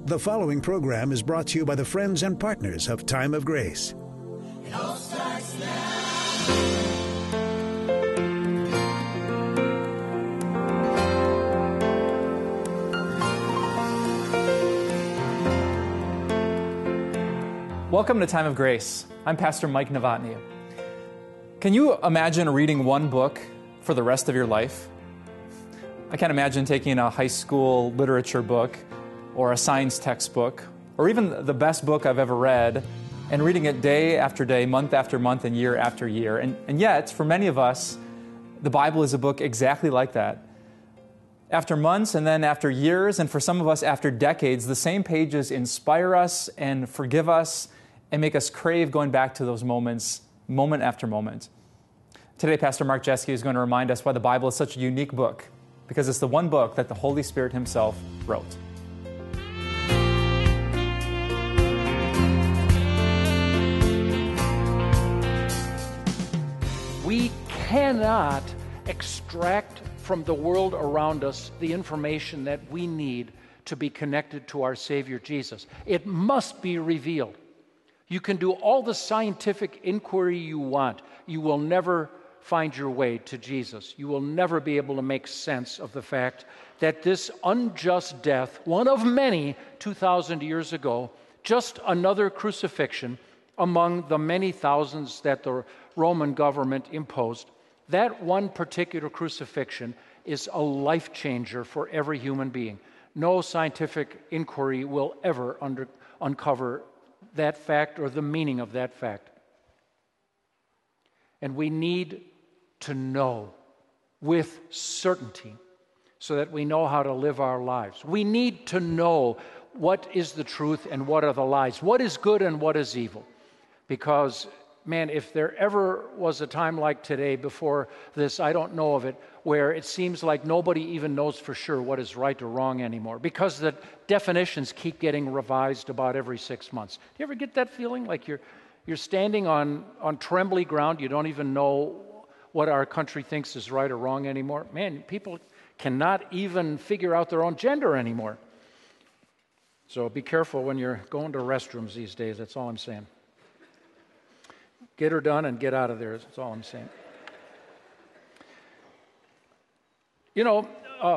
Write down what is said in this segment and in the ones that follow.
The following program is brought to you by the friends and partners of Time of Grace. It all starts now. Welcome to Time of Grace. I'm Pastor Mike Novotny. Can you imagine reading one book for the rest of your life? I can't imagine taking a high school literature book or a science textbook or even the best book I've ever read and reading it day after day, month after month, and year after year. And yet, for many of us, the Bible is a book exactly like that. After months and then after years, and for some of us after decades, the same pages inspire us and forgive us and make us crave going back to those moments, moment after moment. Today, Pastor Mark Jeske is going to remind us why the Bible is such a unique book, because it's the one book that the Holy Spirit himself wrote. We cannot extract from the world around us the information that we need to be connected to our Savior Jesus. It must be revealed. You can do all the scientific inquiry you want. You will never find your way to Jesus. You will never be able to make sense of the fact that this unjust death, one of many 2,000 years ago, just another crucifixion among the many thousands that the Roman government imposed, that one particular crucifixion is a life changer for every human being. No scientific inquiry will ever uncover that fact or the meaning of that fact. And we need to know with certainty so that we know how to live our lives. We need to know what is the truth and what are the lies, what is good and what is evil. Because, man, if there ever was a time like today before this, I don't know of it, where it seems like nobody even knows for sure what is right or wrong anymore, because the definitions keep getting revised about every 6 months. Do you ever get that feeling like you're standing on trembly ground? You don't even know what our country thinks is right or wrong anymore. Man, people cannot even figure out their own gender anymore. So be careful when you're going to restrooms these days. That's all I'm saying. Get her done and get out of there. That's all I'm saying. You know,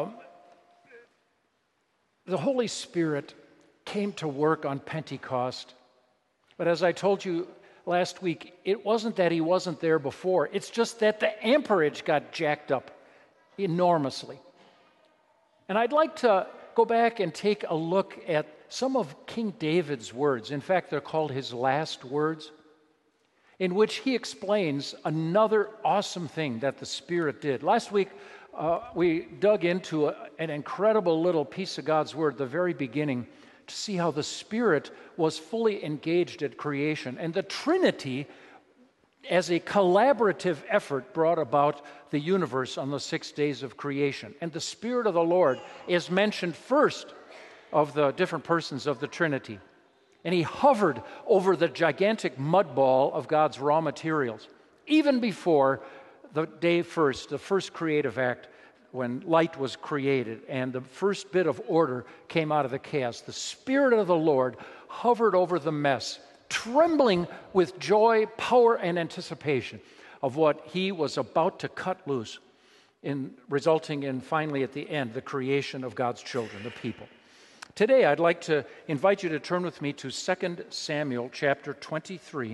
the Holy Spirit came to work on Pentecost. But as I told you last week, it wasn't that he wasn't there before. It's just that the amperage got jacked up enormously. And I'd like to go back and take a look at some of King David's words. In fact, they're called his last words, in which he explains another awesome thing that the Spirit did. Last week, we dug into an incredible little piece of God's Word, the very beginning, to see how the Spirit was fully engaged at creation. And the Trinity, as a collaborative effort, brought about the universe on the 6 days of creation. And the Spirit of the Lord is mentioned first of the different persons of the Trinity. And he hovered over the gigantic mud ball of God's raw materials, even before the day first, the first creative act, when light was created and the first bit of order came out of the chaos. The Spirit of the Lord hovered over the mess, trembling with joy, power, and anticipation of what he was about to cut loose, resulting in, finally, at the end, the creation of God's children, the people. Today, I'd like to invite you to turn with me to 2 Samuel chapter 23.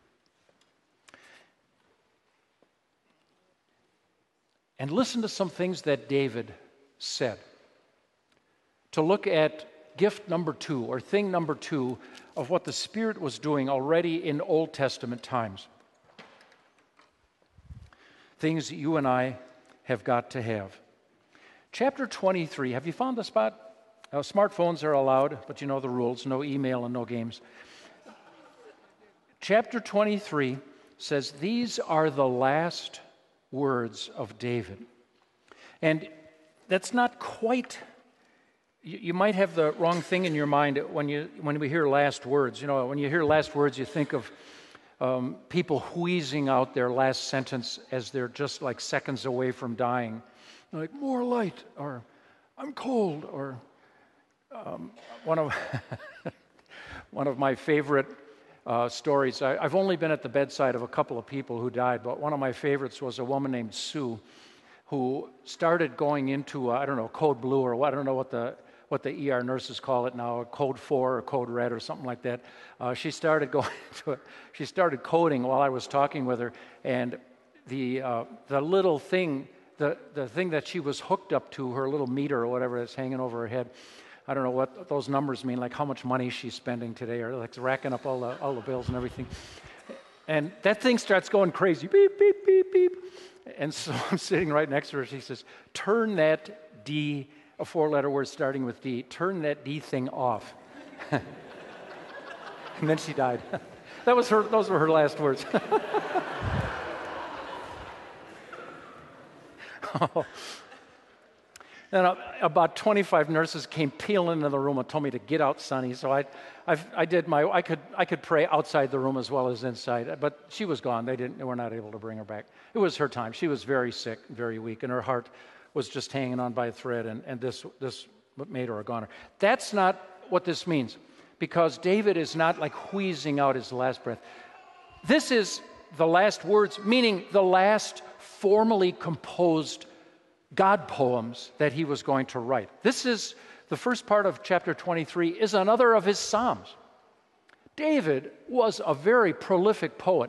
And listen to some things that David said. To look at gift number 2, or thing number 2, of what the Spirit was doing already in Old Testament times. Things that you and I have got to have. Chapter 23, have you found the spot? Smartphones are allowed, but you know the rules, no email and no games. Chapter 23 says, "These are the last words of David." And that's not quite, you might have the wrong thing in your mind when we hear last words. You know, when you hear last words, you think of people wheezing out their last sentence as they're just like seconds away from dying. Like, more light, or I'm cold, or one of one of my favorite stories. I've only been at the bedside of a couple of people who died, but one of my favorites was a woman named Sue, who started going into I don't know, code blue or what, I don't know what the ER nurses call it now, code 4 or code red or something like that. She started going to it. She started coding while I was talking with her, and the little thing, the thing that she was hooked up to, her little meter or whatever that's hanging over her head. I don't know what those numbers mean, like how much money she's spending today, or like racking up all the bills and everything. And that thing starts going crazy, beep, beep, beep, beep. And so I'm sitting right next to her. She says, "Turn that D, a 4-letter word starting with D, turn that D thing off." And then she died. Those were her last words. And about 25 nurses came peeling into the room and told me to get out, Sonny. So I could pray outside the room as well as inside. But she was gone. They were not able to bring her back. It was her time. She was very sick, very weak, and her heart was just hanging on by a thread. And this made her a goner. That's not what this means, because David is not like wheezing out his last breath. This is the last words, meaning the last formally composed God poems that he was going to write. This is the first part of chapter 23 is another of his Psalms. David was a very prolific poet.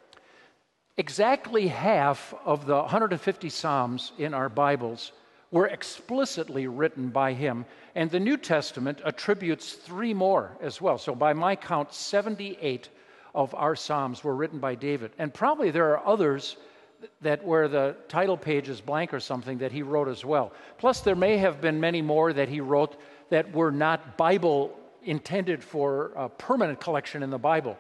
Exactly half of the 150 Psalms in our Bibles were explicitly written by him, and the New Testament attributes 3 more as well. So by my count, 78 of our Psalms were written by David. And probably there are others that where the title page is blank or something that he wrote as well. Plus, there may have been many more that he wrote that were not Bible intended for a permanent collection in the Bible.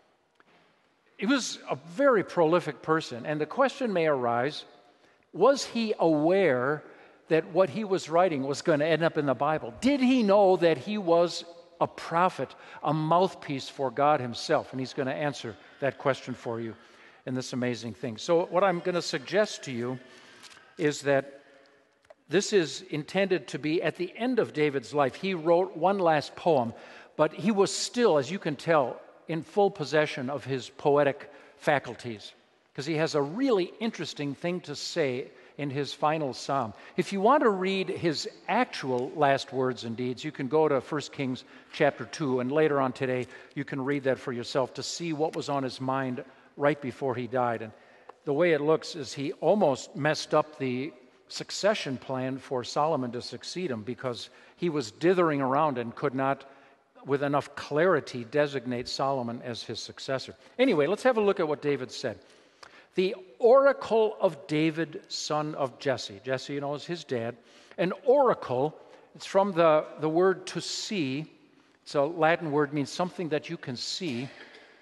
He was a very prolific person, and the question may arise, was he aware that what he was writing was going to end up in the Bible? Did he know that he was a prophet, a mouthpiece for God himself? And he's going to answer that question for you in this amazing thing. So what I'm going to suggest to you is that this is intended to be at the end of David's life. He wrote one last poem, but he was still, as you can tell, in full possession of his poetic faculties, because he has a really interesting thing to say in his final psalm. If you want to read his actual last words and deeds, you can go to 1 Kings chapter 2, and later on today you can read that for yourself to see what was on his mind right before he died. And the way it looks is he almost messed up the succession plan for Solomon to succeed him, because he was dithering around and could not, with enough clarity, designate Solomon as his successor. Anyway, let's have a look at what David said. The oracle of David, son of Jesse. Jesse, you know, is his dad. An oracle, it's from the word to see. It's a Latin word, means something that you can see.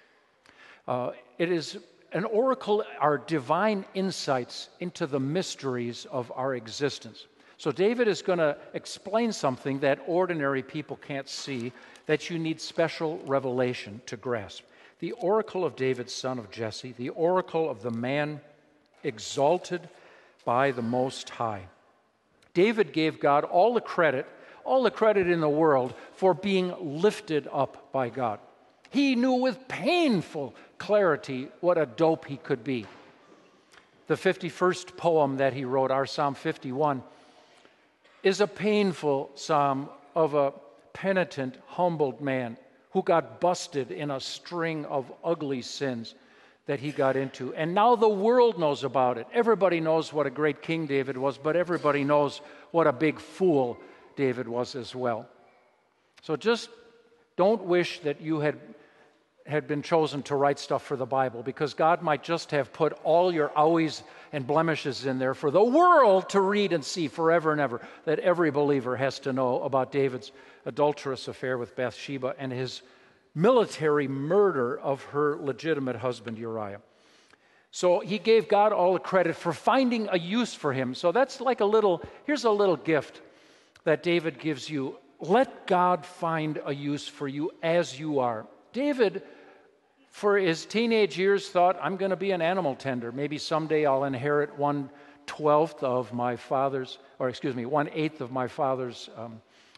It is an oracle, are divine insights into the mysteries of our existence. So David is going to explain something that ordinary people can't see, that you need special revelation to grasp. The oracle of David, son of Jesse, the oracle of the man exalted by the Most High. David gave God all the credit in the world for being lifted up by God. He knew with painful clarity what a dope he could be. The 51st poem that he wrote, our Psalm 51, is a painful psalm of a penitent, humbled man who got busted in a string of ugly sins that he got into. And now the world knows about it. Everybody knows what a great king David was, but everybody knows what a big fool David was as well. So just don't wish that you had been chosen to write stuff for the Bible, because God might just have put all your owies and blemishes in there for the world to read and see forever and ever, that every believer has to know about David's adulterous affair with Bathsheba and his military murder of her legitimate husband Uriah. So he gave God all the credit for finding a use for him. So that's like here's a little gift that David gives you. Let God find a use for you as you are. David, for his teenage years, thought, I'm going to be an animal tender. Maybe someday I'll inherit 1/8 of my father's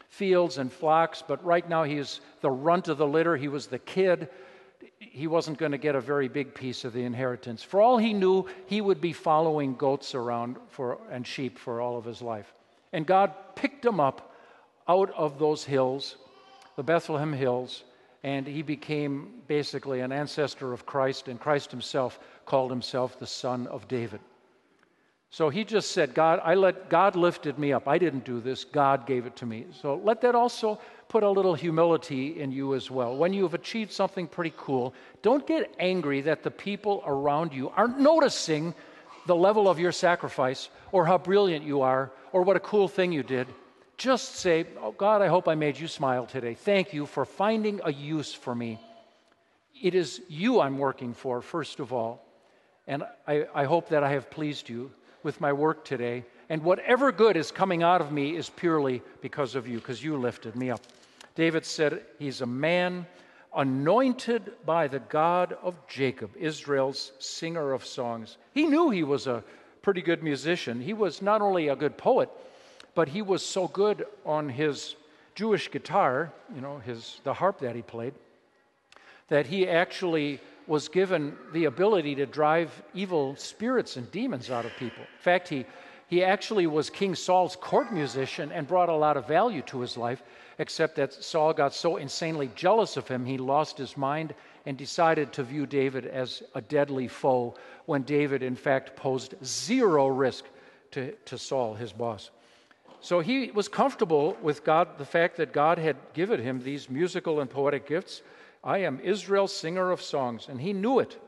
fields and flocks, but right now he is the runt of the litter. He was the kid. He wasn't going to get a very big piece of the inheritance. For all he knew, he would be following goats around and sheep for all of his life. And God picked him up out of those hills, the Bethlehem hills, and he became basically an ancestor of Christ, and Christ himself called himself the Son of David. So he just said, God lifted me up. I didn't do this. God gave it to me. So let that also put a little humility in you as well. When you've achieved something pretty cool, don't get angry that the people around you aren't noticing the level of your sacrifice or how brilliant you are or what a cool thing you did. Just say, oh, God, I hope I made you smile today. Thank you for finding a use for me. It is you I'm working for, first of all. And I hope that I have pleased you with my work today. And whatever good is coming out of me is purely because of you, because you lifted me up. David said he's a man anointed by the God of Jacob, Israel's singer of songs. He knew he was a pretty good musician. He was not only a good poet, but he was so good on his Jewish guitar, the harp that he played, that he actually was given the ability to drive evil spirits and demons out of people. In fact, he actually was King Saul's court musician and brought a lot of value to his life, except that Saul got so insanely jealous of him, he lost his mind and decided to view David as a deadly foe, when David, in fact, posed zero risk to Saul, his boss. So he was comfortable with God, the fact that God had given him these musical and poetic gifts. I am Israel's singer of songs, and he knew it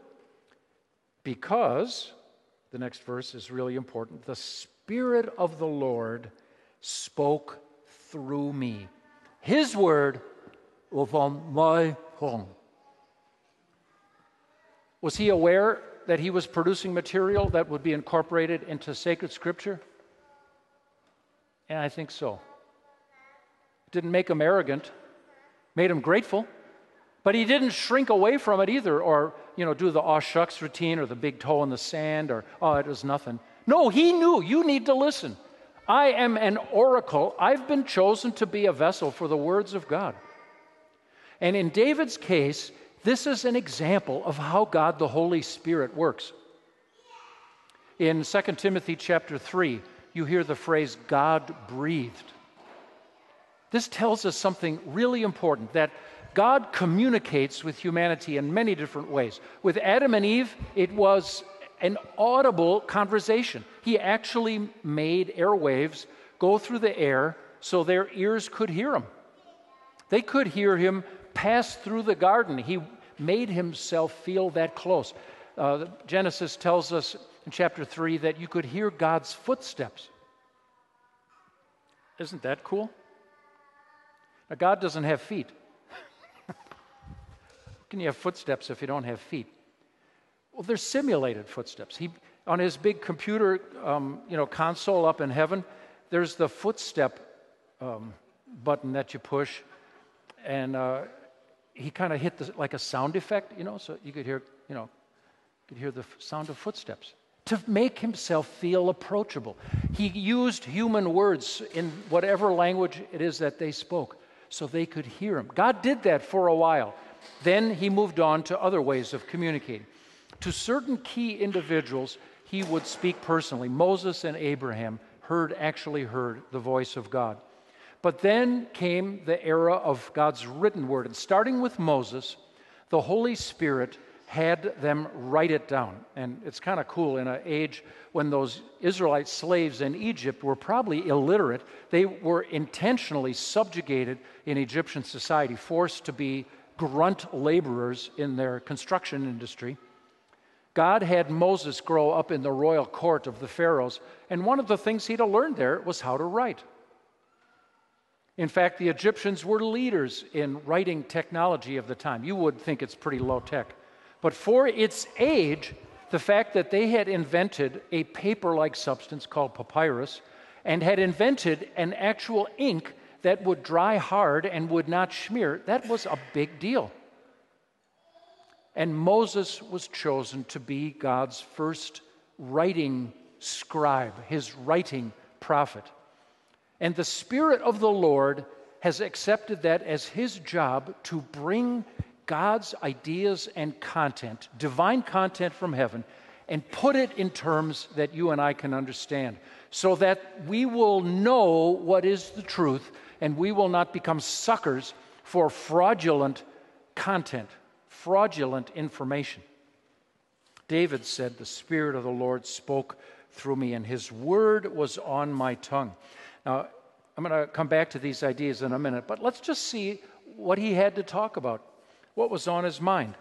because, the next verse is really important, the Spirit of the Lord spoke through me. His word was on my tongue. Was he aware that he was producing material that would be incorporated into sacred scripture? And I think so. Didn't make him arrogant, made him grateful, but he didn't shrink away from it either, or do the aw shucks routine or the big toe in the sand, or it was nothing. No, he knew you need to listen. I am an oracle. I've been chosen to be a vessel for the words of God. And in David's case, this is an example of how God the Holy Spirit works. In 2 Timothy chapter 3, you hear the phrase, God breathed. This tells us something really important, that God communicates with humanity in many different ways. With Adam and Eve, it was an audible conversation. He actually made airwaves go through the air so their ears could hear him. They could hear him pass through the garden. He made himself feel that close. Genesis tells us in chapter 3 that you could hear God's footsteps. Isn't that cool? Now, God doesn't have feet. How can you have footsteps if you don't have feet? Well, they're simulated footsteps. On his big computer, console up in heaven, there's the footstep button that you push, and he kind of hit like a sound effect, so you could hear, the sound of footsteps to make himself feel approachable. He used human words in whatever language it is that they spoke, so they could hear him. God did that for a while. Then he moved on to other ways of communicating. To certain key individuals, he would speak personally. Moses and Abraham actually heard the voice of God. But then came the era of God's written word. And starting with Moses, the Holy Spirit had them write it down. And it's kind of cool in an age when those Israelite slaves in Egypt were probably illiterate. They were intentionally subjugated in Egyptian society, forced to be grunt laborers in their construction industry. God had Moses grow up in the royal court of the pharaohs, and one of the things he'd learned there was how to write. In fact, the Egyptians were leaders in writing technology of the time. You would think it's pretty low tech. But for its age, the fact that they had invented a paper-like substance called papyrus and had invented an actual ink that would dry hard and would not smear, that was a big deal. And Moses was chosen to be God's first writing scribe, his writing prophet. And the Spirit of the Lord has accepted that as his job to bring God's ideas and content, divine content from heaven, and put it in terms that you and I can understand, so that we will know what is the truth and we will not become suckers for fraudulent content, fraudulent information. David said, "The Spirit of the Lord spoke through me, and his word was on my tongue." Now, I'm going to come back to these ideas in a minute, but let's just see what he had to talk about, what was on his mind.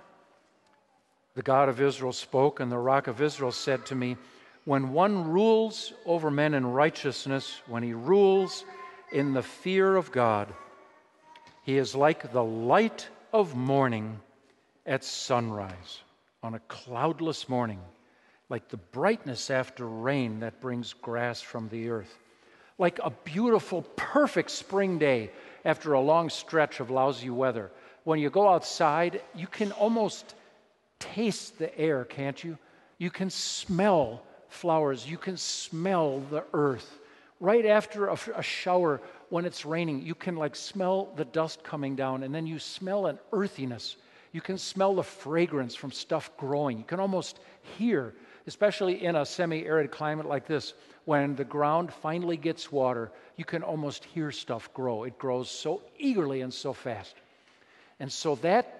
The God of Israel spoke, and the Rock of Israel said to me, "When one rules over men in righteousness, when he rules in the fear of God, he is like the light of morning at sunrise, on a cloudless morning, like the brightness after rain that brings grass from the earth, like a beautiful, perfect spring day after a long stretch of lousy weather. When you go outside, you can almost taste the air, can't you? You can smell flowers. You can smell the earth. Right after a shower, when it's raining, you can smell the dust coming down, and then you smell an earthiness. You can smell the fragrance from stuff growing. You can almost hear, especially in a semi-arid climate like this, when the ground finally gets water, you can almost hear stuff grow. It grows so eagerly and so fast. And so that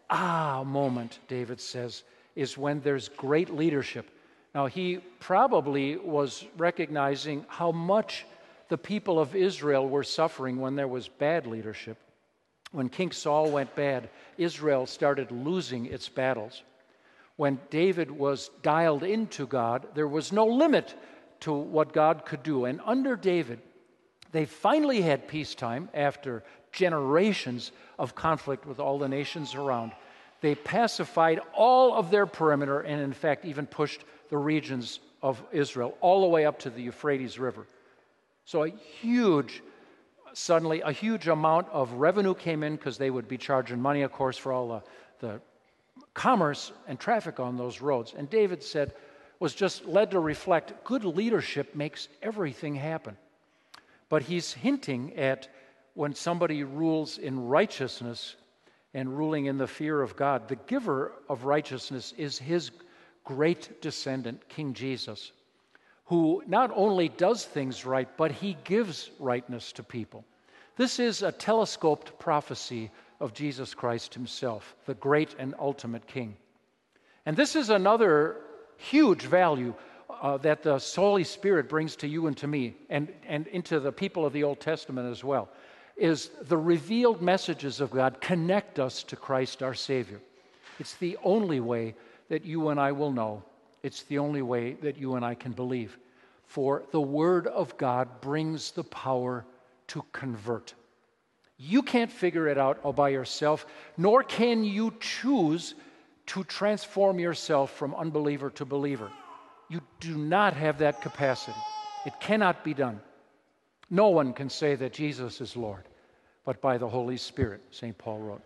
moment, David says, is when there's great leadership. Now, he probably was recognizing how much the people of Israel were suffering when there was bad leadership. When King Saul went bad, Israel started losing its battles. When David was dialed into God, there was no limit to what God could do. And under David, they finally had peacetime after generations of conflict with all the nations around. They pacified all of their perimeter and, in fact, even pushed the regions of Israel all the way up to the Euphrates River. So suddenly a huge amount of revenue came in because they would be charging money, of course, for all the commerce and traffic on those roads. And David was just led to reflect, good leadership makes everything happen. But he's hinting at when somebody rules in righteousness and ruling in the fear of God, the giver of righteousness is his great descendant, King Jesus, who not only does things right, but he gives rightness to people. This is a telescoped prophecy of Jesus Christ himself, the great and ultimate King. And this is another huge value that the Holy Spirit brings to you and to me and into the people of the Old Testament as well, is the revealed messages of God connect us to Christ our Savior. It's the only way that you and I will know. It's the only way that you and I can believe. For the Word of God brings the power to convert. You can't figure it out all by yourself, nor can you choose to transform yourself from unbeliever to believer. You do not have that capacity. It cannot be done. No one can say that Jesus is Lord, but by the Holy Spirit, St. Paul wrote.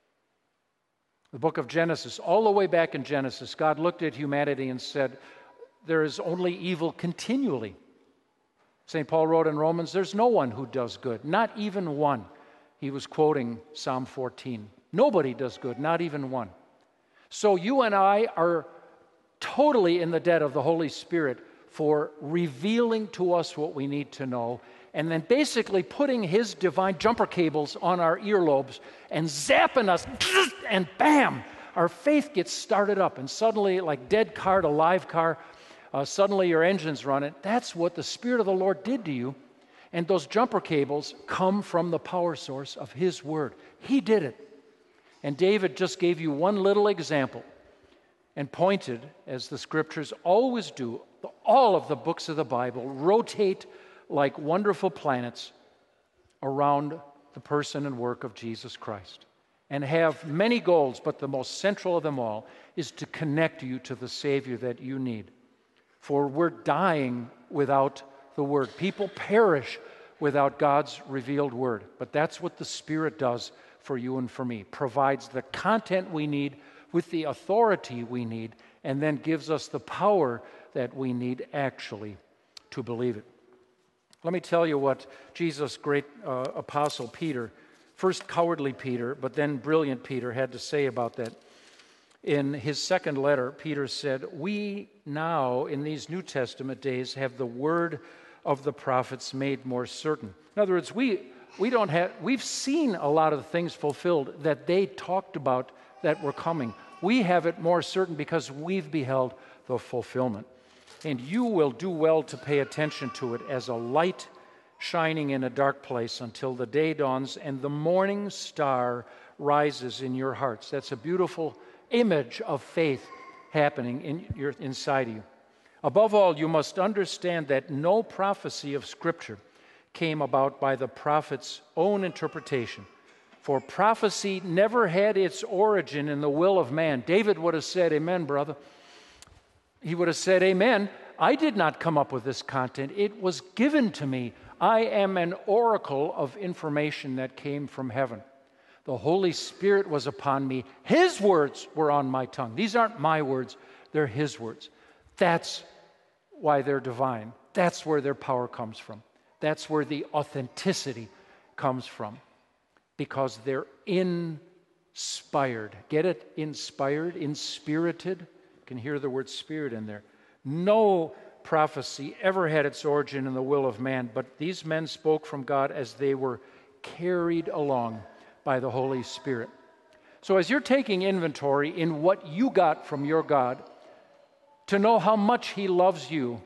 The book of Genesis, all the way back in Genesis, God looked at humanity and said, there is only evil continually. St. Paul wrote in Romans, there's no one who does good, not even one. He was quoting Psalm 14. Nobody does good, not even one. So you and I are totally in the debt of the Holy Spirit for revealing to us what we need to know, and then basically putting his divine jumper cables on our earlobes and zapping us, and bam, our faith gets started up, and suddenly, like dead car to live car, suddenly your engine's running. That's what the Spirit of the Lord did to you, and those jumper cables come from the power source of his word. He did it. And David just gave you one little example and pointed, as the scriptures always do, all of the books of the Bible rotate like wonderful planets around the person and work of Jesus Christ and have many goals, but the most central of them all is to connect you to the Savior that you need. For we're dying without the Word. People perish without God's revealed Word. But that's what the Spirit does for you and for me. Provides the content we need with the authority we need, and then gives us the power that we need actually to believe it. Let me tell you what Jesus' great apostle Peter, first cowardly Peter, but then brilliant Peter, had to say about that. In his second letter, Peter said, "We now, in these New Testament days, have the word of the prophets made more certain." In other words, we've seen a lot of the things fulfilled that they talked about that were coming. We have it more certain because we've beheld the fulfillment. And you will do well to pay attention to it as a light shining in a dark place until the day dawns and the morning star rises in your hearts. That's a beautiful image of faith happening inside you. Above all, you must understand that no prophecy of Scripture came about by the prophet's own interpretation. For prophecy never had its origin in the will of man. David would have said, "Amen, brother." He would have said, "Amen. I did not come up with this content. It was given to me. I am an oracle of information that came from heaven. The Holy Spirit was upon me. His words were on my tongue." These aren't my words. They're His words. That's why they're divine. That's where their power comes from. That's where the authenticity comes from. Because they're inspired. Get it? Inspired, inspirited. You can hear the word spirit in there. No prophecy ever had its origin in the will of man, but these men spoke from God as they were carried along by the Holy Spirit. So as you're taking inventory in what you got from your God, to know how much He loves you,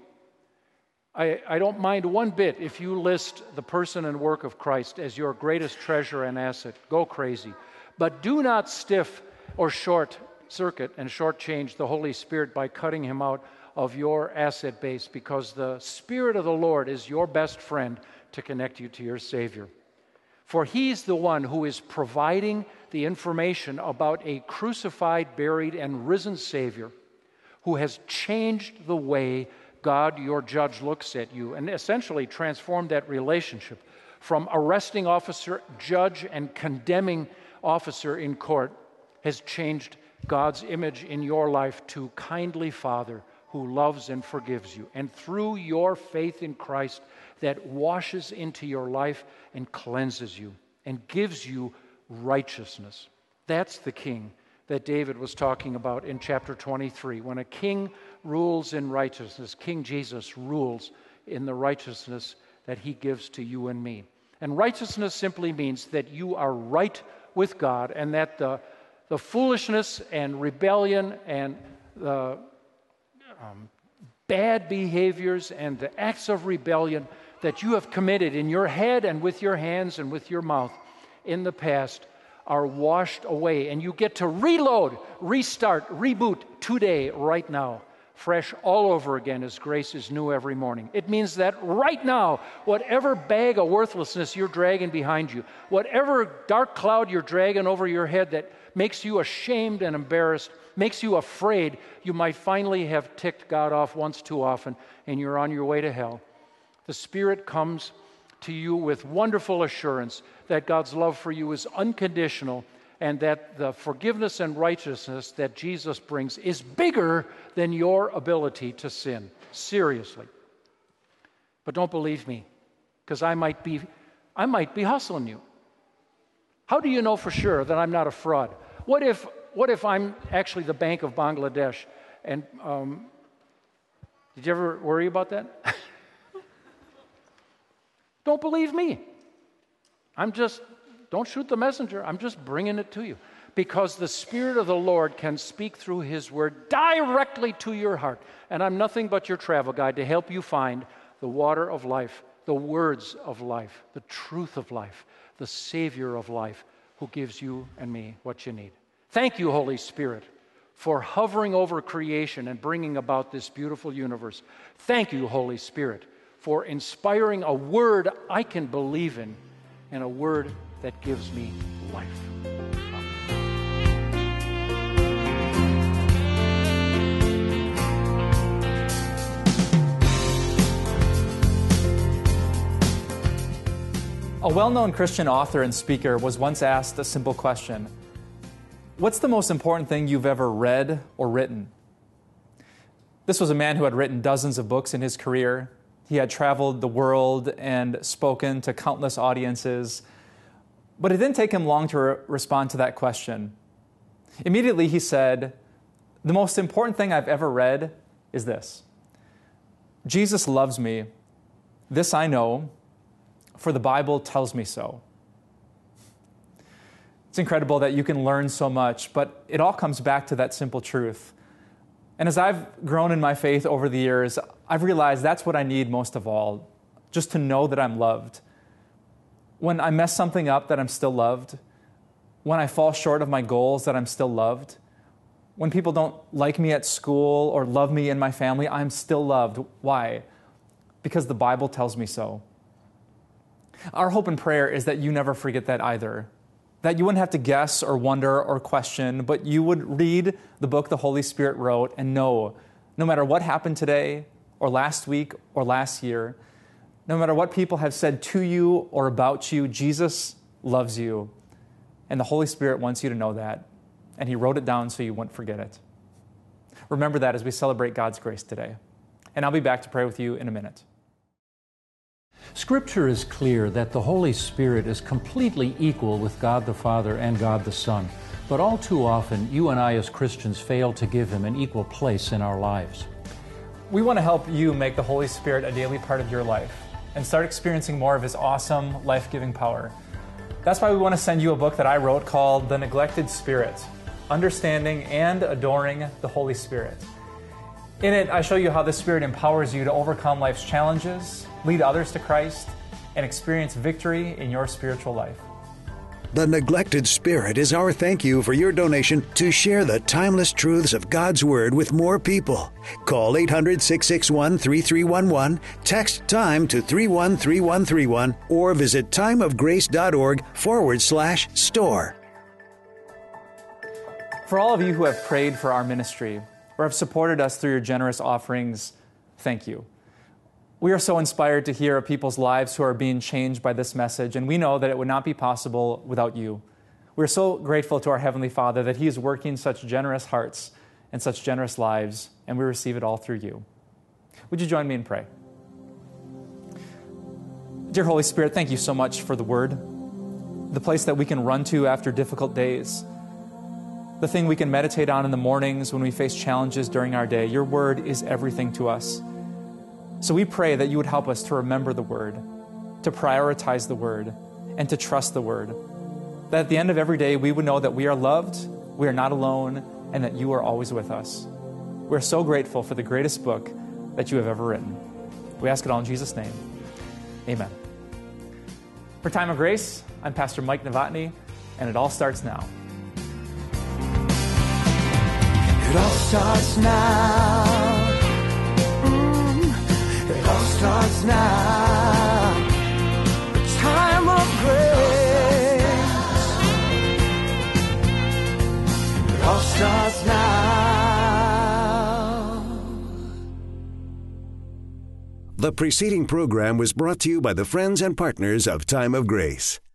I don't mind one bit if you list the person and work of Christ as your greatest treasure and asset. Go crazy. But do not stiff or short circuit and shortchange the Holy Spirit by cutting Him out of your asset base, because the Spirit of the Lord is your best friend to connect you to your Savior. For He's the one who is providing the information about a crucified, buried, and risen Savior who has changed the way God, your judge, looks at you and essentially transformed that relationship from arresting officer, judge, and condemning officer in court, has changed God's image in your life to kindly Father who loves and forgives you. And through your faith in Christ, that washes into your life and cleanses you and gives you righteousness. That's the King that David was talking about in chapter 23. When a king rules in righteousness, King Jesus rules in the righteousness that He gives to you and me. And righteousness simply means that you are right with God, and that the foolishness and rebellion and the bad behaviors and the acts of rebellion that you have committed in your head and with your hands and with your mouth in the past are washed away, and you get to reload, restart, reboot today, right now, fresh all over again, as grace is new every morning. It means that right now, whatever bag of worthlessness you're dragging behind you, whatever dark cloud you're dragging over your head that makes you ashamed and embarrassed, makes you afraid you might finally have ticked God off once too often and you're on your way to hell, the Spirit comes to you with wonderful assurance that God's love for you is unconditional, and that the forgiveness and righteousness that Jesus brings is bigger than your ability to sin. Seriously. But don't believe me, because I might be hustling you. How do you know for sure that I'm not a fraud? What if I'm actually the Bank of Bangladesh? And did you ever worry about that? Don't believe me. Don't shoot the messenger. I'm just bringing it to you. Because the Spirit of the Lord can speak through His Word directly to your heart. And I'm nothing but your travel guide to help you find the water of life, the words of life, the truth of life, the Savior of life who gives you and me what you need. Thank you, Holy Spirit, for hovering over creation and bringing about this beautiful universe. Thank you, Holy Spirit, for inspiring a word I can believe in and a word that gives me life. A well-known Christian author and speaker was once asked a simple question: what's the most important thing you've ever read or written? This was a man who had written dozens of books in his career. He had traveled the world and spoken to countless audiences. But it didn't take him long to respond to that question. Immediately he said, "The most important thing I've ever read is this. Jesus loves me. This I know, for the Bible tells me so." It's incredible that you can learn so much, but it all comes back to that simple truth. And as I've grown in my faith over the years, I've realized that's what I need most of all, just to know that I'm loved. When I mess something up, that I'm still loved. When I fall short of my goals, that I'm still loved. When people don't like me at school or love me in my family, I'm still loved. Why? Because the Bible tells me so. Our hope and prayer is that you never forget that either. That you wouldn't have to guess or wonder or question, but you would read the book the Holy Spirit wrote and know, no matter what happened today or last week or last year, no matter what people have said to you or about you, Jesus loves you. And the Holy Spirit wants you to know that. And He wrote it down so you wouldn't forget it. Remember that as we celebrate God's grace today. And I'll be back to pray with you in a minute. Scripture is clear that the Holy Spirit is completely equal with God the Father and God the Son. But all too often, you and I as Christians fail to give Him an equal place in our lives. We want to help you make the Holy Spirit a daily part of your life and start experiencing more of His awesome, life-giving power. That's why we want to send you a book that I wrote called The Neglected Spirit, Understanding and Adoring the Holy Spirit. In it, I show you how the Spirit empowers you to overcome life's challenges, lead others to Christ, and experience victory in your spiritual life. The Neglected Spirit is our thank you for your donation to share the timeless truths of God's Word with more people. Call 800-661-3311, text TIME to 313131, or visit timeofgrace.org/store. For all of you who have prayed for our ministry or have supported us through your generous offerings, thank you. We are so inspired to hear of people's lives who are being changed by this message, and we know that it would not be possible without you. We're so grateful to our Heavenly Father that He is working such generous hearts and such generous lives, and we receive it all through you. Would you join me in prayer? Dear Holy Spirit, thank you so much for the Word, the place that we can run to after difficult days, the thing we can meditate on in the mornings when we face challenges during our day. Your Word is everything to us. So we pray that you would help us to remember the Word, to prioritize the Word, and to trust the Word. That at the end of every day, we would know that we are loved, we are not alone, and that you are always with us. We're so grateful for the greatest book that you have ever written. We ask it all in Jesus' name. Amen. For Time of Grace, I'm Pastor Mike Novotny, and it all starts now. It all starts now. It all starts now. The time of grace. It all starts now. The preceding program was brought to you by the friends and partners of Time of Grace.